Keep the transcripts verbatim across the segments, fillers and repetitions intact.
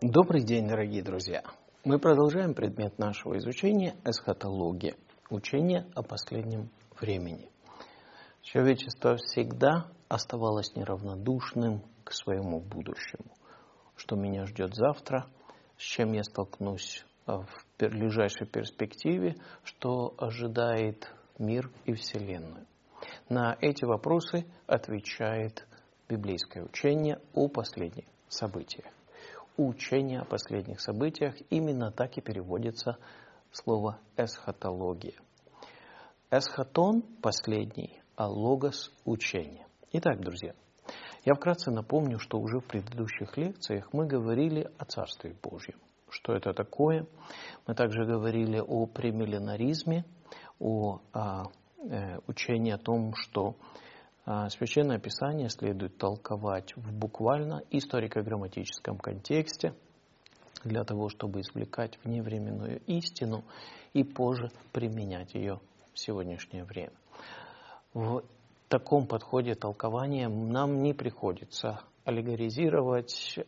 Добрый день, дорогие друзья! Мы продолжаем предмет нашего изучения эсхатология, учение о последнем времени. Человечество всегда оставалось неравнодушным к своему будущему. Что меня ждет завтра, с чем я столкнусь в ближайшей перспективе, что ожидает мир и Вселенную. На эти вопросы отвечает библейское учение о последних событиях. Учение о последних событиях, именно так и переводится слово эсхатология. Эсхатон – последний, а логос – учение. Итак, друзья, я вкратце напомню, что уже в предыдущих лекциях мы говорили о Царстве Божьем. Что это такое? Мы также говорили о премилленаризме, о, о э, учении о том, что Священное Писание следует толковать в буквально историко-грамматическом контексте для того, чтобы извлекать вневременную истину и позже применять ее в сегодняшнее время. В таком подходе толкования нам не приходится аллегоризировать,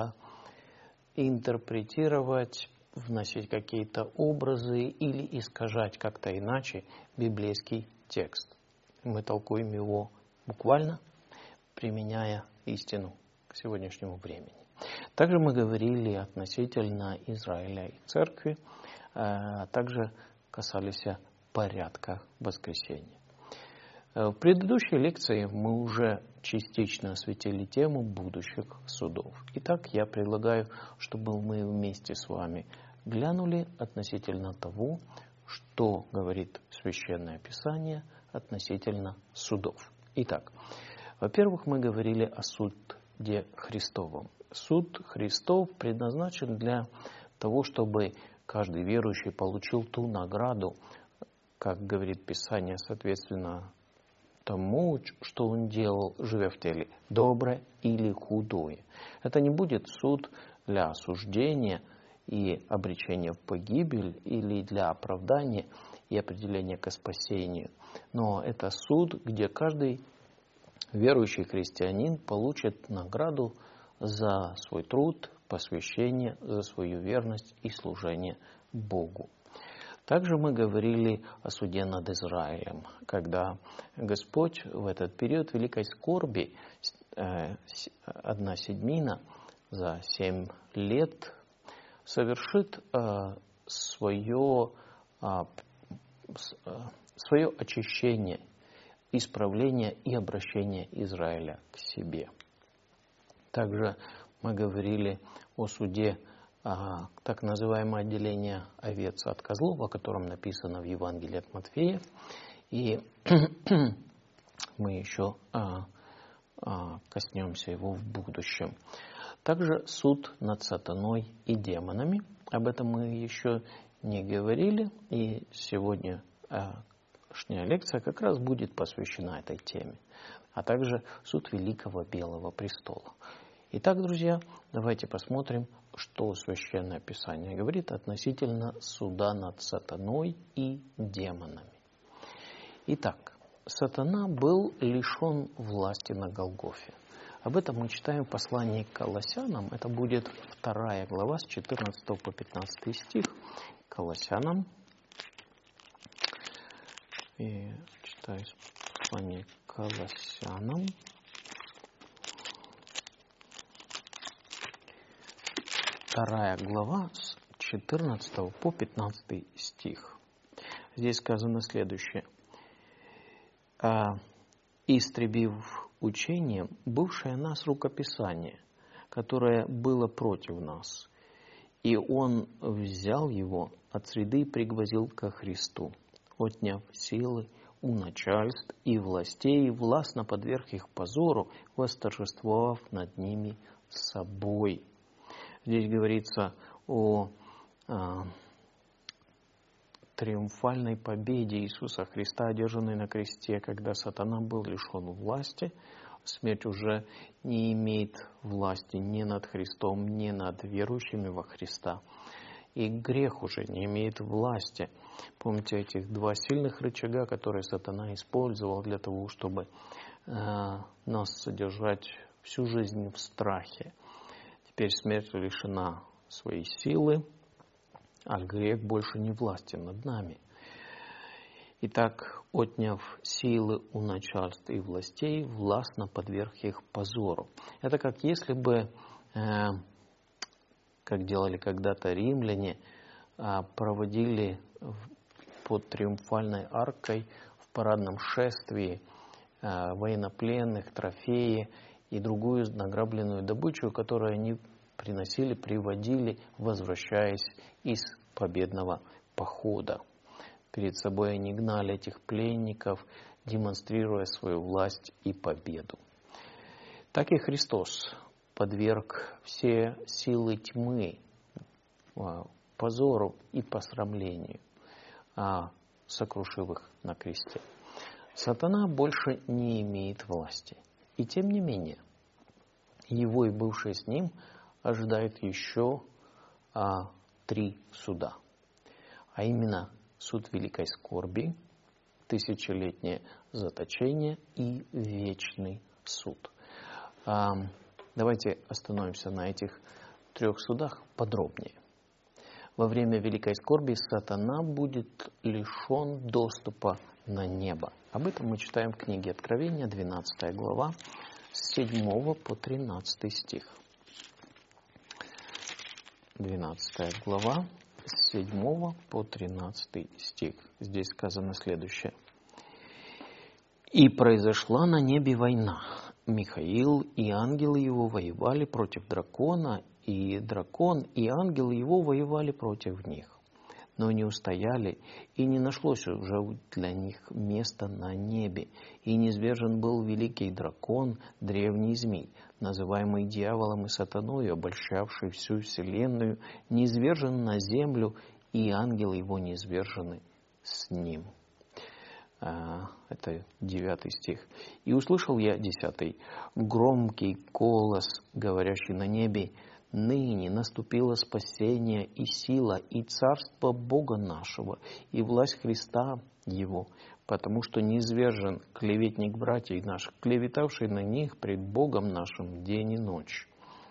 интерпретировать, вносить какие-то образы или искажать как-то иначе библейский текст. Мы толкуем его буквально, применяя истину к сегодняшнему времени. Также мы говорили относительно Израиля и Церкви, а также касались порядка воскресения. В предыдущей лекции мы уже частично осветили тему будущих судов. Итак, я предлагаю, чтобы мы вместе с вами глянули относительно того, что говорит Священное Писание относительно судов. Итак, во-первых, мы говорили о суде Христовом. Суд Христов предназначен для того, чтобы каждый верующий получил ту награду, как говорит Писание, соответственно тому, что он делал, живя в теле, доброе или худое. Это не будет суд для осуждения и обречения в погибель или для оправдания и определения ко спасению. Но это суд, где каждый верующий христианин получит награду за свой труд, посвящение, за свою верность и служение Богу. Также мы говорили о суде над Израилем, когда Господь в этот период великой скорби, одна седьмина за семь лет, совершит свое, свое очищение, исправление и обращение Израиля к себе. Также мы говорили о суде, так называемое отделение овец от козлов, о котором написано в Евангелии от Матфея. И мы еще коснемся его в будущем. Также суд над сатаной и демонами. Об этом мы еще не говорили. И сегодня сегодняшняя лекция как раз будет посвящена этой теме. А также суд Великого Белого Престола. Итак, друзья, давайте посмотрим, что Священное Писание говорит относительно суда над сатаной и демонами. Итак, сатана был лишен власти на Голгофе. Об этом мы читаем в послании к Колоссянам. Это будет вторая глава с четырнадцатого по пятнадцатый стих. Колоссянам. И читаю послание к Колоссянам. Вторая глава с четырнадцатого по пятнадцатый стих. Здесь сказано следующее. «Истребив учением бывшее нас рукописание, которое было против нас, и он взял его от среды и пригвоздил ко Христу, отняв силы у начальств и властей, властно подверг их позору, восторжествовав над ними собой». Здесь говорится о а, триумфальной победе Иисуса Христа, одержанной на кресте, когда сатана был лишен власти. Смерть уже не имеет власти ни над Христом, ни над верующими во Христа. И грех уже не имеет власти. Помните этих два сильных рычага, которые сатана использовал для того, чтобы э, нас содержать всю жизнь в страхе. Теперь смерть лишена своей силы, а грех больше не властен над нами. Итак, отняв силы у начальств и властей, властно подверг их позору. Это как если бы, э, как делали когда-то римляне, э, проводили под триумфальной аркой в парадном шествии э, военнопленных, трофеи и другую награбленную добычу, которую они приносили, приводили, возвращаясь из победного похода. Перед собой они гнали этих пленников, демонстрируя свою власть и победу. Так и Христос подверг все силы тьмы позору и посрамлению, сокрушив их на кресте. Сатана больше не имеет власти. И тем не менее, его и бывшие с ним ожидают еще а, три суда. А именно суд великой скорби, тысячелетнее заточение и вечный суд. А, давайте остановимся на этих трех судах подробнее. Во время великой скорби сатана будет лишен доступа на небо. Об этом мы читаем в книге Откровения, двенадцатая глава, с седьмого по тринадцатый стих. двенадцатая глава, с седьмого по тринадцатый стих. Здесь сказано следующее. «И произошла на небе война. Михаил и ангелы его воевали против дракона, и дракон и ангелы его воевали против них. Но не устояли, и не нашлось уже для них места на небе. И низвержен был великий дракон, древний змей, называемый дьяволом и сатаною, обольщавший всю вселенную, низвержен на землю, и ангелы его низвержены с ним». Это девятый стих. «И услышал я, десятый, громкий голос, говорящий на небе: ныне наступило спасение и сила, и царство Бога нашего, и власть Христа Его, потому что низвержен клеветник братьев наших, клеветавший на них пред Богом нашим день и ночь.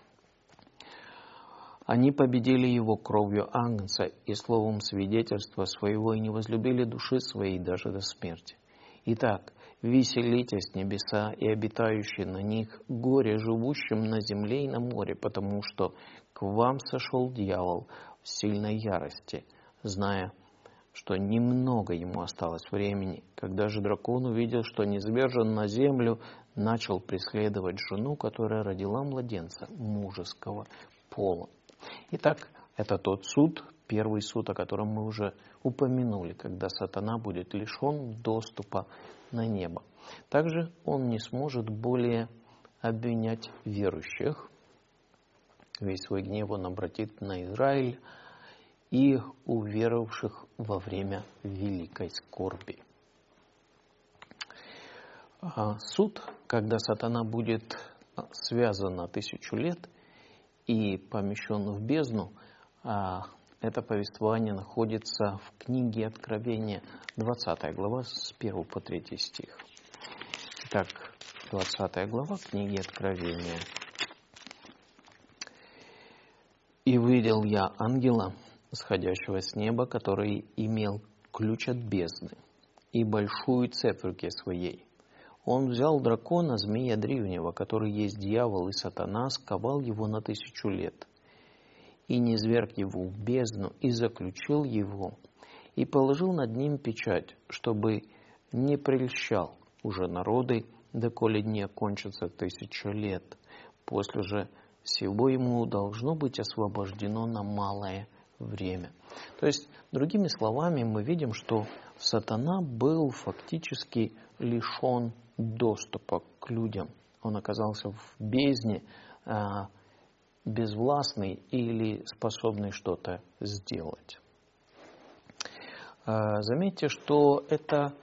Они победили его кровью агнца и словом свидетельства своего, и не возлюбили души своей даже до смерти. Итак, веселитесь, небеса и обитающие на них, горе живущим на земле и на море, потому что к вам сошел дьявол в сильной ярости, зная, что немного ему осталось времени. Когда же дракон увидел, что низвержен на землю, начал преследовать жену, которая родила младенца мужеского пола». Итак, это тот суд, первый суд, о котором мы уже упомянули, когда сатана будет лишен доступа на небо. Также он не сможет более обвинять верующих. Весь свой гнев он обратит на Израиль и уверовавших во время великой скорби. Суд, когда сатана будет связан на тысячу лет и помещен в бездну, это повествование находится в книге Откровения, двадцатая глава, с первого по третий стих. Итак, двадцатая глава книги Откровения. «И видел я ангела, сходящего с неба, который имел ключ от бездны и большую цепь в руке своей. Он взял дракона, змея древнего, который есть дьявол и сатана, сковал его на тысячу лет, и низверг его в бездну, и заключил его, и положил над ним печать, чтобы не прельщал уже народы, доколе не окончится тысяча лет. После же сего ему должно быть освобождено на малое время». То есть, другими словами, мы видим, что сатана был фактически лишен доступа к людям. Он оказался в бездне, безвластный или способный что-то сделать. Заметьте, что это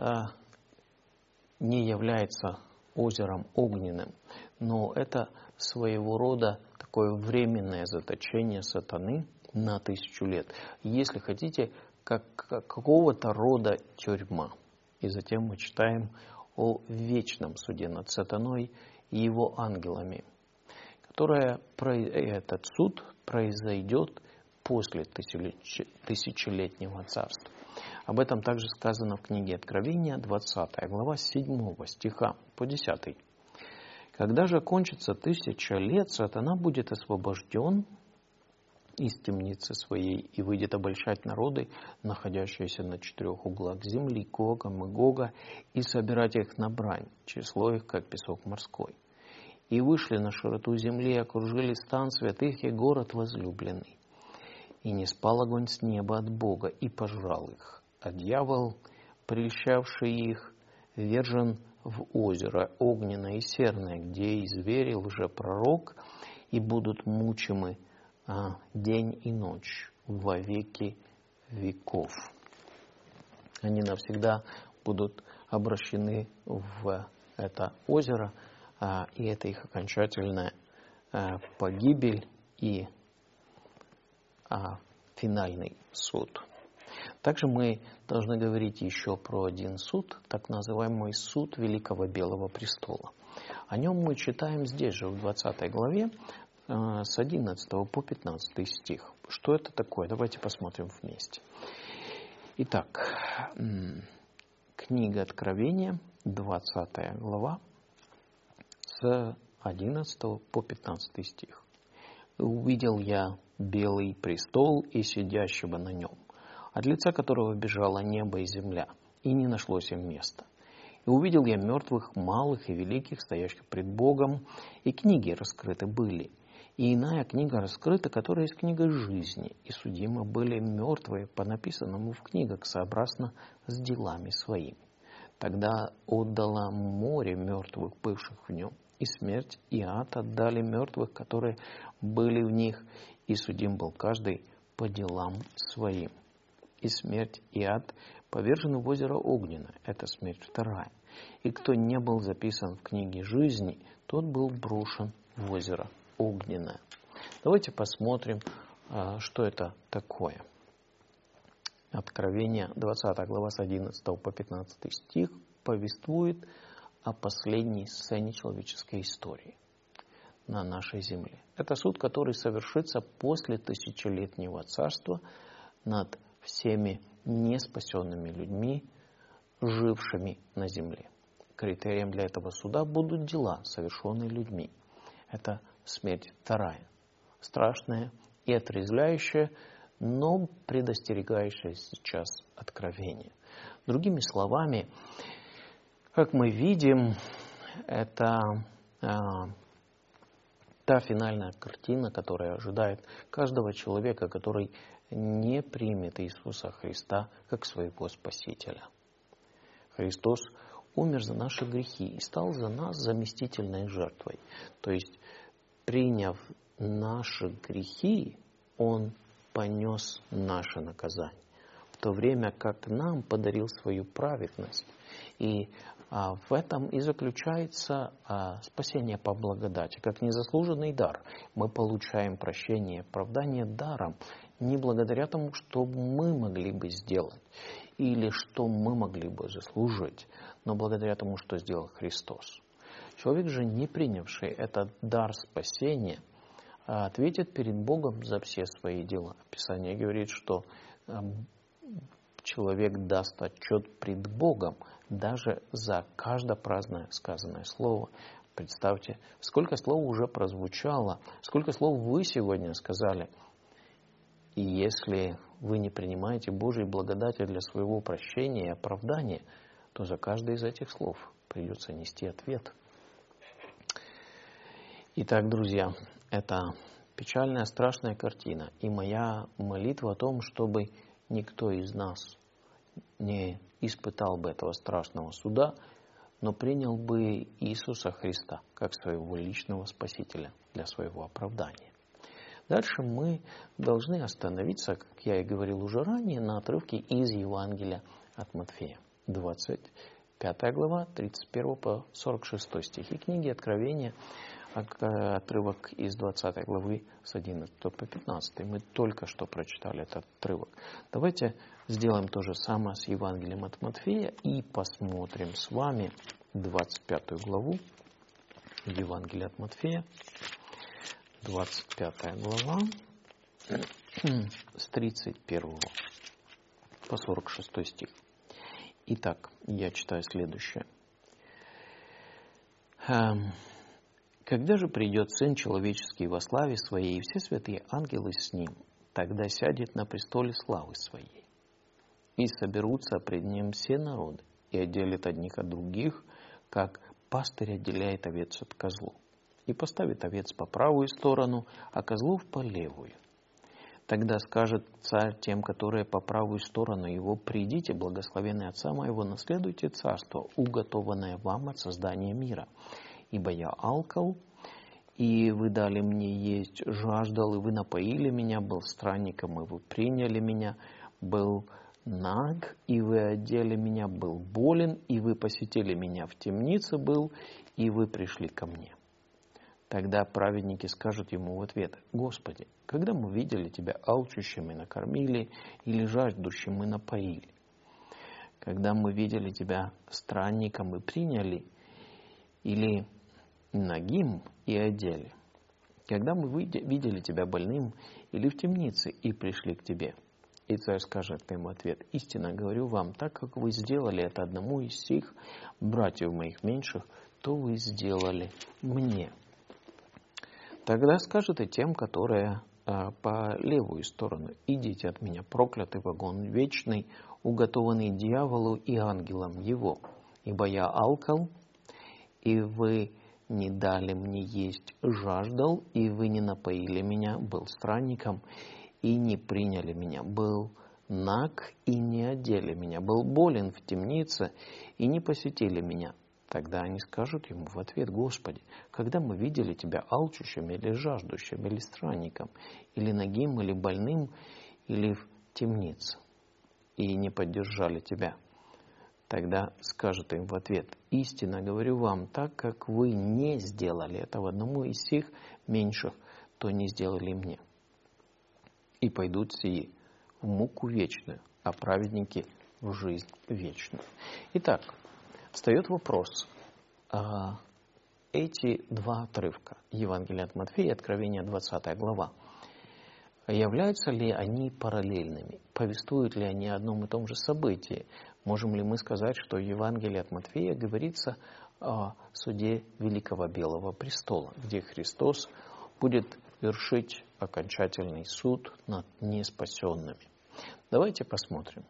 не является озером огненным, но это своего рода такое временное заточение сатаны на тысячу лет. Если хотите, как какого-то рода тюрьма. И затем мы читаем о вечном суде над сатаной и его ангелами, которая, этот суд произойдет после тысячелетнего царства. Об этом также сказано в книге Откровения, двадцатая глава, с седьмого стиха по десятый. «Когда же кончится тысяча лет, сатана будет освобожден из темницы своей и выйдет обольщать народы, находящиеся на четырех углах земли, Гога, Магога, и собирать их на брань, число их, как песок морской. И вышли на широту земли, окружили стан святых и город возлюбленный. И не спал огонь с неба от Бога, и пожрал их. А дьявол, прельщавший их, вержен в озеро огненное и серное, где и звери, и лжепророк, и будут мучимы а, день и ночь во веки веков». Они навсегда будут обращены в это озеро, а, и это их окончательная а, погибель и а, финальный суд. Также мы должны говорить еще про один суд, так называемый суд Великого Белого Престола. О нем мы читаем здесь же, в двадцатой главе, с одиннадцатого по пятнадцатый стих. Что это такое? Давайте посмотрим вместе. Итак, книга Откровения, двадцатая глава, с одиннадцатого по пятнадцатый стих. «Увидел я белый престол и сидящего на нем, от лица которого бежало небо и земля, и не нашлось им места. И увидел я мертвых, малых и великих, стоящих пред Богом, и книги раскрыты были. И иная книга раскрыта, которая есть книга жизни, и судимы были мертвые по написанному в книгах, сообразно с делами своими. Тогда отдало море мертвых, бывших в нем, и смерть, и ад отдали мертвых, которые были в них, и судим был каждый по делам своим. И смерть, и ад повержены в озеро огненное, это смерть вторая. И кто не был записан в книге жизни, тот был брошен в озеро огненное». Давайте посмотрим, что это такое. Откровение, двадцатая глава, с одиннадцатого по пятнадцатый стих, повествует о последней сцене человеческой истории на нашей земле. Это суд, который совершится после тысячелетнего царства над всеми неспасенными людьми, жившими на земле. Критерием для этого суда будут дела, совершенные людьми. Это смерть вторая, страшная и отрезвляющая, но предостерегающая сейчас откровение. Другими словами, как мы видим, это а, та финальная картина, которая ожидает каждого человека, который не примет Иисуса Христа как своего Спасителя. Христос умер за наши грехи и стал за нас заместительной жертвой. То есть, приняв наши грехи, Он понес наше наказание, в то время как нам подарил свою праведность. И а, в этом и заключается а, спасение по благодати, как незаслуженный дар. Мы получаем прощение и оправдание даром, не благодаря тому, что мы могли бы сделать, или что мы могли бы заслужить, но благодаря тому, что сделал Христос. Человек же, не принявший этот дар спасения, ответит перед Богом за все свои дела. Писание говорит, что человек даст отчет пред Богом даже за каждое праздное сказанное слово. Представьте, сколько слов уже прозвучало, сколько слов вы сегодня сказали. И если вы не принимаете Божьей благодати для своего прощения и оправдания, то за каждое из этих слов придется нести ответ. Итак, друзья, это печальная, страшная картина. И моя молитва о том, чтобы никто из нас не испытал бы этого страшного суда, но принял бы Иисуса Христа как своего личного Спасителя для своего оправдания. Дальше мы должны остановиться, как я и говорил уже ранее, на отрывке из Евангелия от Матфея. двадцать пятая глава, тридцать первый по сорок шестой стихи книги Откровения, отрывок из двадцатой главы с одиннадцатого по пятнадцатый. Мы только что прочитали этот отрывок. Давайте сделаем то же самое с Евангелием от Матфея и посмотрим с вами двадцать пятую главу Евангелия от Матфея. двадцать пятая глава, с тридцать первого по сорок шестой стих. Итак, я читаю следующее. «Когда же придет Сын Человеческий во славе Своей, и все святые ангелы с Ним, тогда сядет на престоле славы Своей. И соберутся пред Ним все народы, и отделит одних от других, как пастырь отделяет овец от козлов, и поставит овец по правую сторону, а козлов по левую. Тогда скажет царь тем, которые по правую сторону его: придите, благословенные Отца моего, наследуйте царство, уготованное вам от создания мира. Ибо я алкал, и вы дали мне есть, жаждал, и вы напоили меня, был странником, и вы приняли меня, был наг, и вы одели меня, был болен, и вы посетили меня, в темнице был, и вы пришли ко мне. Тогда праведники скажут ему в ответ: Господи, когда мы видели Тебя алчущим и накормили, или жаждущим и напоили? Когда мы видели Тебя странником и приняли, или нагим и одели? Когда мы видели Тебя больным или в темнице и пришли к Тебе? И царь скажет им в ответ: истинно говорю вам, так как вы сделали это одному из сих братьев моих меньших, то вы сделали мне. Тогда скажет и тем, которые а, по левую сторону: идите от меня, проклятый в огонь вечный, уготованный дьяволу и ангелам его. Ибо я алкал, и вы не дали мне есть, жаждал, и вы не напоили меня, был странником, и не приняли меня, был наг, и не одели меня, был болен в темнице, и не посетили меня. Тогда они скажут ему в ответ: Господи, когда мы видели Тебя алчущим или жаждущим, или странником, или нагим, или больным, или в темнице, и не поддержали Тебя? Тогда скажет им в ответ: истинно говорю вам, так как вы не сделали этого одному из сих меньших, то не сделали мне. И пойдут сии в муку вечную, а праведники в жизнь вечную». Итак, встает вопрос. Эти два отрывка, Евангелие от Матфея и Откровение двадцатая глава, являются ли они параллельными? Повествуют ли они о одном и том же событии? Можем ли мы сказать, что в Евангелии от Матфея говорится о суде Великого Белого Престола, где Христос будет вершить окончательный суд над неспасенными? Давайте посмотрим.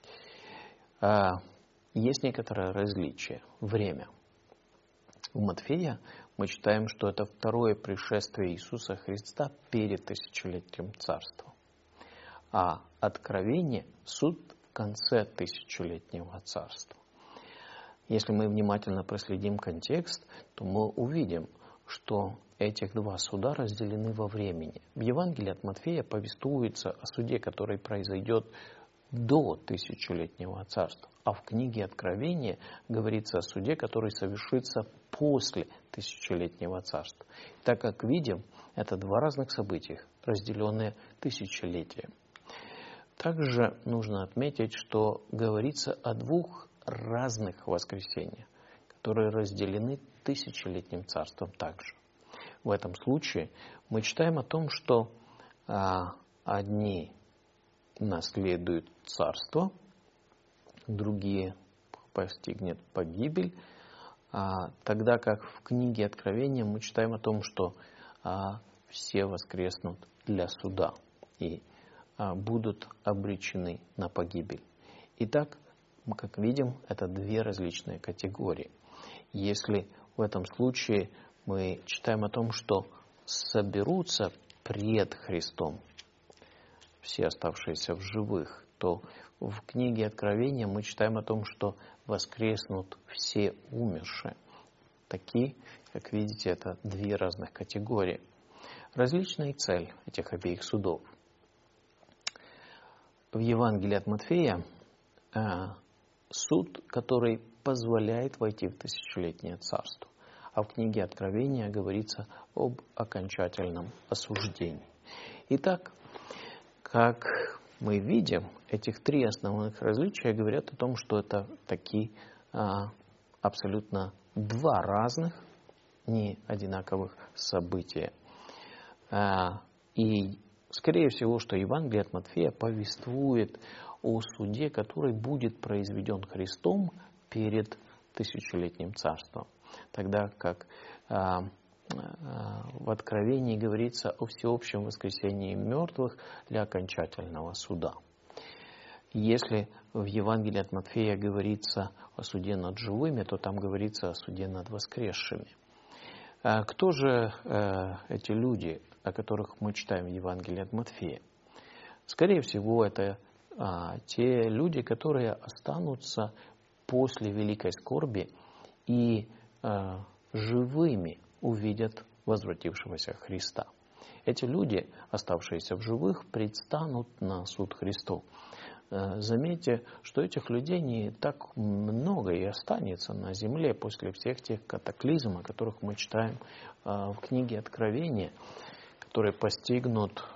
Есть некоторое различие. Время. У Матфея мы читаем, что это второе пришествие Иисуса Христа перед тысячелетием Царства. А Откровение – суд в конце тысячелетнего Царства. Если мы внимательно проследим контекст, то мы увидим, что этих два суда разделены во времени. В Евангелии от Матфея повествуется о суде, который произойдет до тысячелетнего царства. А в книге Откровения говорится о суде, который совершится после тысячелетнего царства. Так как видим, это два разных события, разделенные тысячелетием. Также нужно отметить, что говорится о двух разных воскресениях, которые разделены тысячелетним царством также. В этом случае мы читаем о том, что а, одни наследуют царство, другие постигнет погибель, а, тогда как в книге Откровения мы читаем о том, что а, все воскреснут для суда и а, будут обречены на погибель. Итак, мы, как видим, это две различные категории. Если в этом случае мы читаем о том, что соберутся пред Христом все оставшиеся в живых, то в книге Откровения мы читаем о том, что воскреснут все умершие. Такие, как видите, это две разных категории. Различная цель этих обеих судов. В Евангелии от Матфея э, суд, который позволяет войти в тысячелетнее царство. А в книге Откровения говорится об окончательном осуждении. Итак, как мы видим, этих три основных различия говорят о том, что это такие а, абсолютно два разных, не одинаковых события. И, скорее всего, что Евангелие от Матфея повествует о суде, который будет произведен Христом перед тысячелетним царством. Тогда как в Откровении говорится о всеобщем воскресении мертвых для окончательного суда. Если в Евангелии от Матфея говорится о суде над живыми, то там говорится о суде над воскресшими. Кто же эти люди, о которых мы читаем в Евангелии от Матфея? Скорее всего, это те люди, которые останутся после великой скорби и живыми увидят возвратившегося Христа. Эти люди, оставшиеся в живых, предстанут на суд Христов. Заметьте, что этих людей не так много и останется на земле после всех тех катаклизмов, о которых мы читаем в книге Откровения, которые постигнут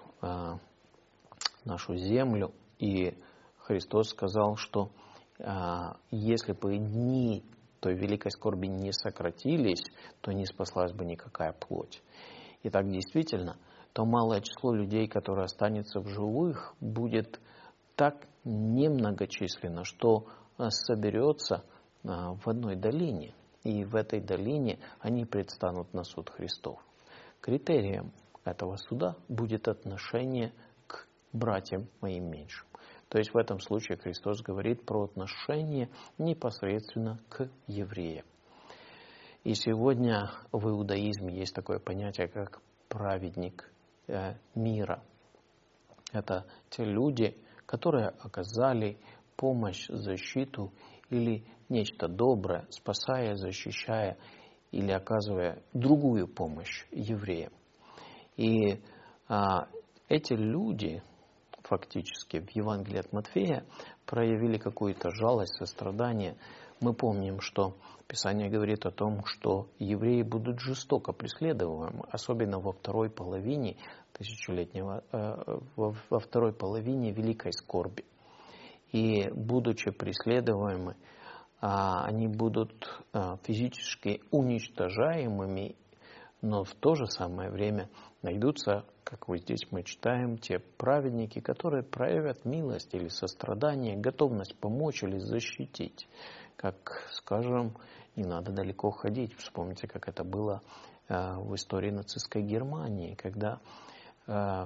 нашу землю. И Христос сказал, что если бы дни той великой скорби не сократились, то не спаслась бы никакая плоть. И так действительно, то малое число людей, которые останется в живых, будет так немногочисленно, что соберется в одной долине. И в этой долине они предстанут на суд Христов. Критерием этого суда будет отношение к братьям моим меньшим. То есть в этом случае Христос говорит про отношение непосредственно к евреям. И сегодня в иудаизме есть такое понятие, как праведник мира. Это те люди, которые оказали помощь, защиту или нечто доброе, спасая, защищая или оказывая другую помощь евреям. И а, эти люди фактически в Евангелии от Матфея проявили какую-то жалость, сострадание. Мы помним, что Писание говорит о том, что евреи будут жестоко преследуемы, особенно во второй половине тысячелетнего, э, во, во второй половине великой скорби. И будучи преследуемы, э, они будут э, физически уничтожаемыми, но в то же самое время найдутся, как вот здесь мы читаем, те праведники, которые проявят милость или сострадание, готовность помочь или защитить. Как, скажем, не надо далеко ходить. Вспомните, как это было э, в истории нацистской Германии, когда э,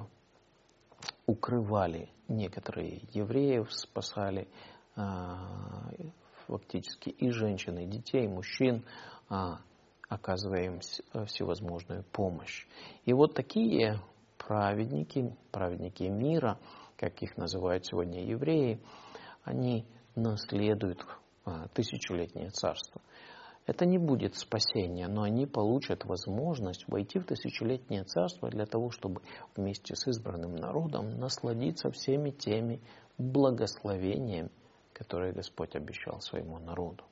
укрывали некоторые евреев, спасали э, фактически и женщин, и детей, и мужчин, э, оказывая им всевозможную помощь. И вот такие праведники, праведники мира, как их называют сегодня евреи, они наследуют тысячелетнее царство. Это не будет спасение, но они получат возможность войти в тысячелетнее царство для того, чтобы вместе с избранным народом насладиться всеми теми благословениями, которые Господь обещал своему народу.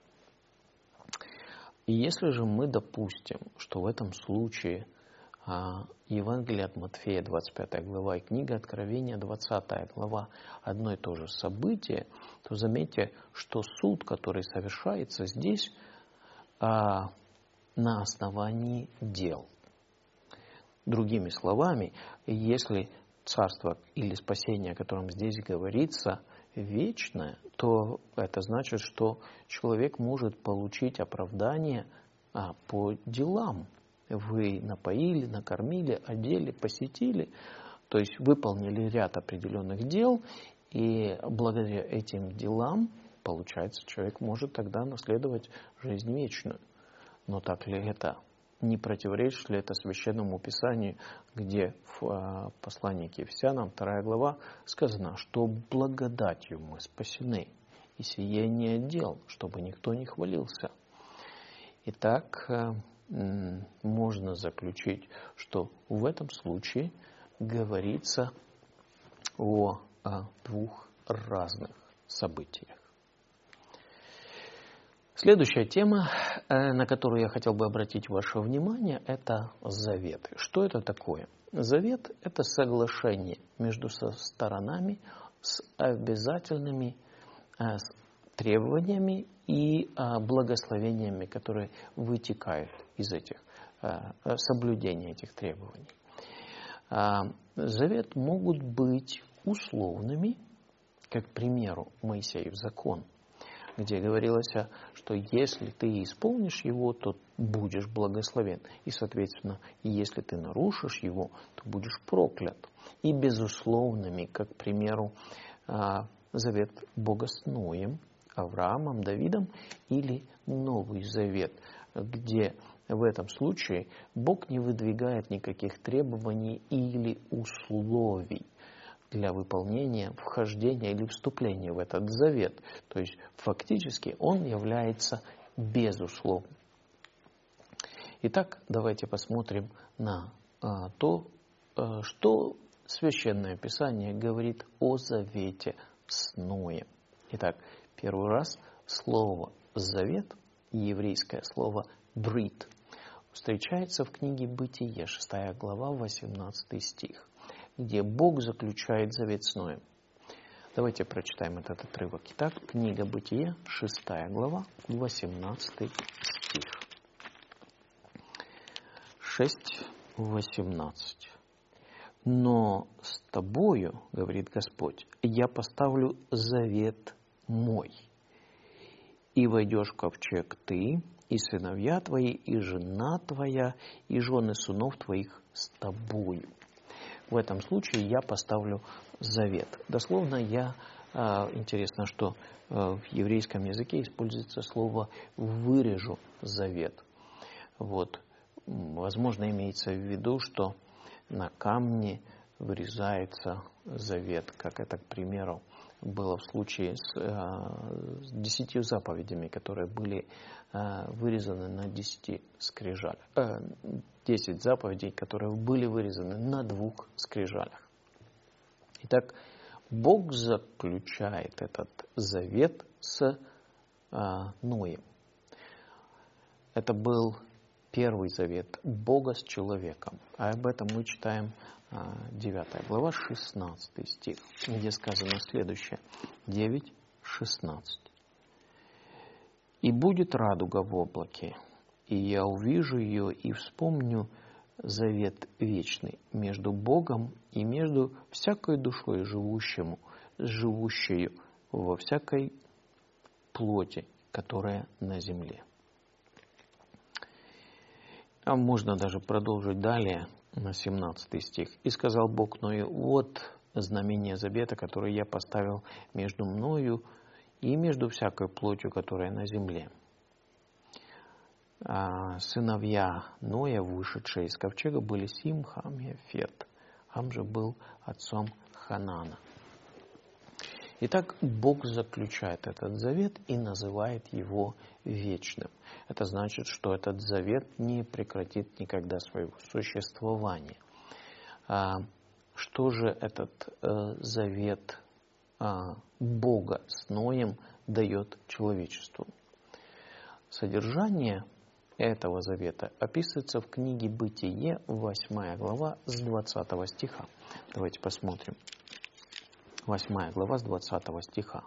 И если же мы допустим, что в этом случае а, Евангелие от Матфея, двадцать пятая глава, и книга Откровения, двадцатая глава, одно и то же событие, то заметьте, что суд, который совершается здесь, а, на основании дел. Другими словами, если царство или спасение, о котором здесь говорится, вечное, то это значит, что человек может получить оправдание а, по делам. Вы напоили, накормили, одели, посетили, то есть выполнили ряд определенных дел, и благодаря этим делам, получается, человек может тогда наследовать жизнь вечную. Но так ли это? Не противоречит ли это Священному Писанию, где в послании к Ефесянам, вторая глава, сказано, что благодатью мы спасены, и сие не дел, чтобы никто не хвалился. Итак, можно заключить, что в этом случае говорится о двух разных событиях. Следующая тема, на которую я хотел бы обратить ваше внимание, это заветы. Что это такое? Завет – это соглашение между сторонами с обязательными требованиями и благословениями, которые вытекают из этих соблюдения этих требований. Завет могут быть условными, как, к примеру, Моисеев закон, где говорилось, что если ты исполнишь его, то будешь благословен. И, соответственно, если ты нарушишь его, то будешь проклят. И безусловными, как, к примеру, завет Бога с Ноем, Авраамом, Давидом, или Новый Завет, где в этом случае Бог не выдвигает никаких требований или условий для выполнения, вхождения или вступления в этот завет. То есть фактически он является безусловным. Итак, давайте посмотрим на а, то, а, что Священное Писание говорит о завете с Ноем. Итак, первый раз слово «завет», еврейское слово «брит», встречается в книге Бытие, шестая глава, восемнадцатый стих, где Бог заключает завет с Ноем. Давайте прочитаем этот отрывок. Итак, книга Бытие, шестая глава, восемнадцатый стих. шесть восемнадцать. «Но с тобою, — говорит Господь, — я поставлю завет мой, и войдешь в ковчег ты, и сыновья твои, и жена твоя, и жены сынов твоих с тобою». В этом случае я поставлю завет. Дословно я, интересно, что в еврейском языке используется слово «вырежу завет». Вот. Возможно, имеется в виду, что на камне вырезается завет, как это, к примеру, было в случае с, э, с десятью заповедями, которые были э, вырезаны на десяти скрижалях. Э, десять заповедей, которые были вырезаны на двух скрижалях. Итак, Бог заключает этот завет с э, Ноем. Это был первый завет Бога с человеком. А об этом мы читаем девятая глава, шестнадцатый стих, где сказано следующее. девять шестнадцать. «И будет радуга в облаке, и я увижу ее и вспомню завет вечный между Богом и между всякой душой живущему, живущей во всякой плоти, которая на земле». А можно даже продолжить далее, на семнадцатый стих. «И сказал Бог Ною: вот знамение завета, которое я поставил между мною и между всякой плотью, которая на земле. А сыновья Ноя, вышедшие из ковчега, были Сим, Хам и Афет. Хам же был отцом Ханана». Итак, Бог заключает этот завет и называет его вечным. Это значит, что этот завет не прекратит никогда своего существования. А что же этот э, завет а, Бога с Ноем дает человечеству? Содержание этого завета описывается в книге Бытие, восьмая глава, с двадцатого стиха. Давайте посмотрим. восьмая глава с двадцатого стиха.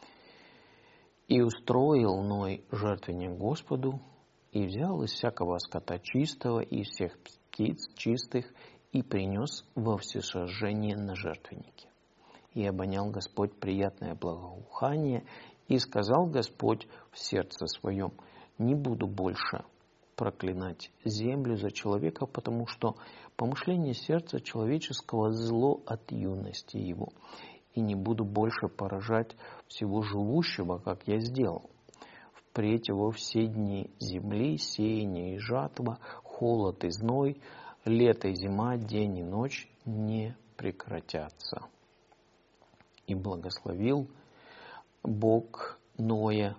«И устроил Ной жертвенник Господу, и взял из всякого скота чистого, и из всех птиц чистых, и принес во всесожжение на жертвеннике. И обонял Господь приятное благоухание, и сказал Господь в сердце своем: не буду больше проклинать землю за человека, потому что помышление сердца человеческого зло от юности его, и не буду больше поражать всего живущего, как я сделал. Впредь во все дни земли, сеяние и жатва, холод и зной, лето и зима, день и ночь не прекратятся». И благословил Бог Ноя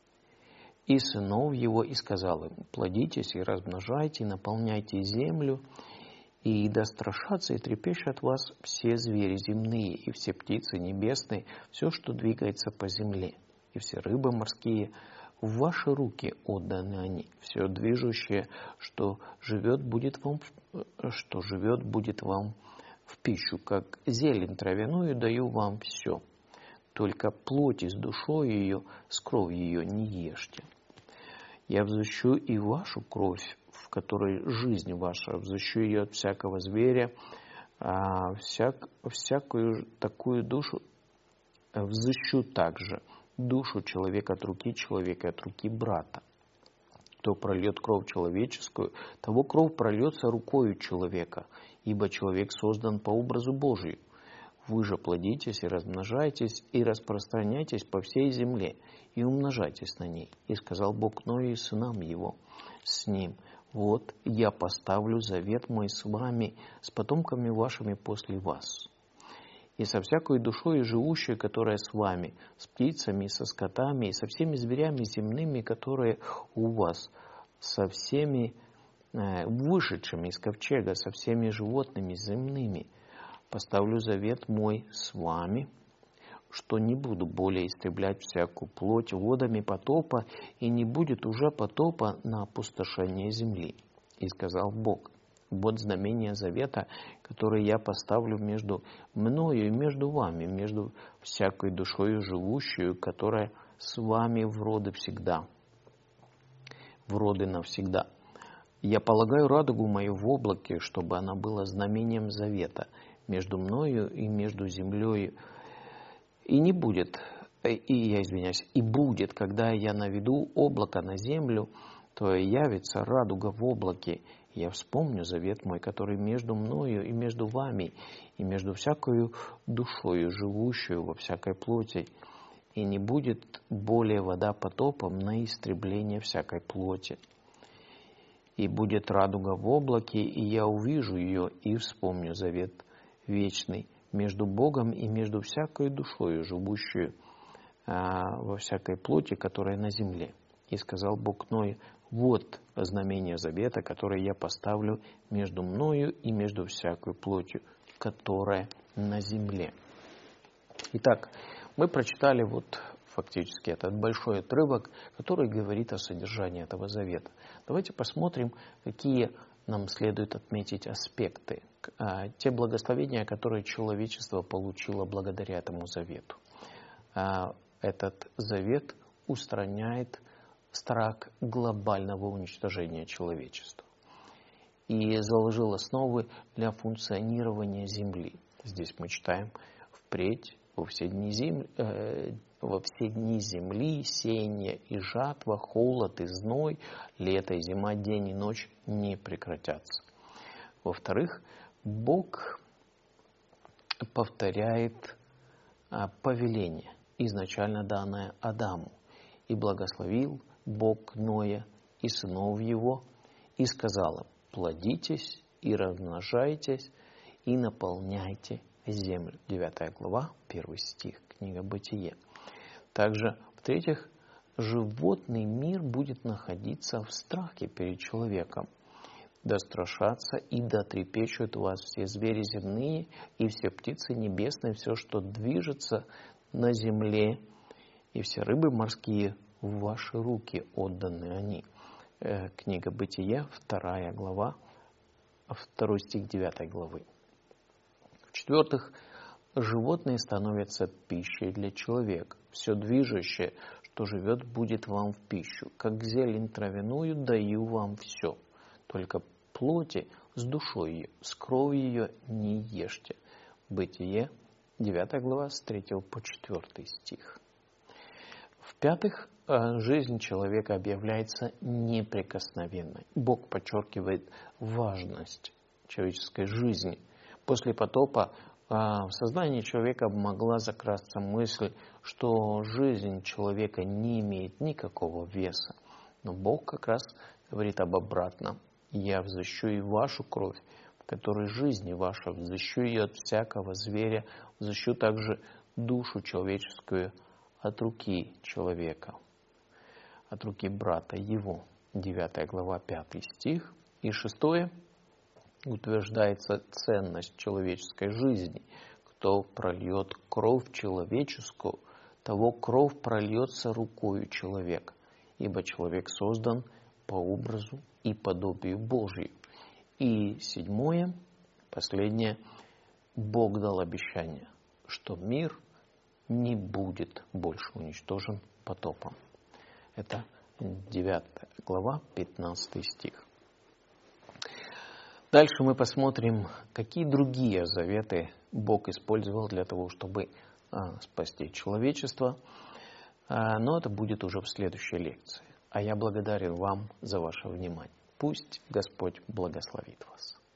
и сынов его, и сказал им: плодитесь и размножайте, и наполняйте землю, и да страшатся и трепещут вас все звери земные, и все птицы небесные, все, что двигается по земле, и все рыбы морские. В ваши руки отданы они. Все движущее, что живет, будет вам, что живет, будет вам в пищу, как зелень травяную даю вам все. Только плоть с душой ее, с кровью ее не ешьте. Я взыщу и вашу кровь, в которой жизнь ваша, взыщу ее от всякого зверя, а всяк, всякую такую душу взыщу также, душу человека от руки человека, от руки брата. Кто прольет кровь человеческую, того кровь прольется рукою человека, ибо человек создан по образу Божию. Вы же плодитесь и размножайтесь, и распространяйтесь по всей земле, и умножайтесь на ней. И сказал Бог Ною и сынам его с ним: вот я поставлю завет мой с вами, с потомками вашими после вас. И со всякой душой живущей, которая с вами, с птицами, со скотами, и со всеми зверями земными, которые у вас, со всеми э, вышедшими из ковчега, со всеми животными земными, поставлю завет мой с вами, что не буду более истреблять всякую плоть водами потопа, и не будет уже потопа на опустошение земли. И сказал Бог: вот знамение завета, которое я поставлю между мною и между вами, между всякой душою живущую, которая с вами в роды всегда, в роды навсегда. Я полагаю радугу мою в облаке, чтобы она была знамением завета между мною и между землей. И не будет, и я извиняюсь, и будет, когда я наведу облако на землю, то явится радуга в облаке. Я вспомню завет мой, который между мною и между вами, и между всякою душою, живущую во всякой плоти. И не будет более вода потопом на истребление всякой плоти. И будет радуга в облаке, и я увижу ее, и вспомню завет вечный между Богом и между всякой душою, живущую а, во всякой плоти, которая на земле. И сказал Бог Ною: вот знамение завета, которое я поставлю между мною и между всякой плотью, которая на земле. Итак, мы прочитали вот фактически этот большой отрывок, который говорит о содержании этого завета. Давайте посмотрим, какие нам следует отметить аспекты, те благословения, которые человечество получило благодаря этому завету. Этот завет устраняет страх глобального уничтожения человечества и заложил основы для функционирования Земли. Здесь мы читаем: впредь во все дни земли, э, во все дни земли сеяние и жатва, холод и зной, лето и зима, день и ночь не прекратятся. Во-вторых, Бог повторяет а, повеление, изначально данное Адаму: и благословил Бог Ноя и сынов его, и сказал им: плодитесь и размножайтесь, и наполняйте землю. девятая глава, первый стих, книга Бытие. Также, в-третьих, животный мир будет находиться в страхе перед человеком. Да страшатся и да трепещут вас все звери земные и все птицы небесные, все, что движется на земле, и все рыбы морские в ваши руки отданы они. Э, книга Бытие, вторая глава, второй стих девятой главы. В-четвертых, животные становятся пищей для человека. Все движущее, что живет, будет вам в пищу. Как зелень травяную даю вам все. Только плоти с душой ее, с кровью ее не ешьте. Бытие, девятая глава, с третьего по четвёртый стих. В-пятых, жизнь человека объявляется неприкосновенной. Бог подчеркивает важность человеческой жизни. После потопа в сознании человека могла закрасться мысль, что жизнь человека не имеет никакого веса. Но Бог как раз говорит об обратном. «Я взыщу и вашу кровь, в которой жизнь ваша, взыщу ее от всякого зверя, взыщу также душу человеческую от руки человека, от руки брата его». девятая глава, пятый стих. И шестое. Утверждается ценность человеческой жизни. Кто прольет кровь человеческую, того кровь прольется рукою человека, ибо человек создан по образу и подобию Божию. И седьмое, последнее, Бог дал обещание, что мир не будет больше уничтожен потопом. Это девятая глава, пятнадцатый стих. Дальше мы посмотрим, какие другие заветы Бог использовал для того, чтобы а, спасти человечество. А, но это будет уже в следующей лекции. А я благодарен вам за ваше внимание. Пусть Господь благословит вас.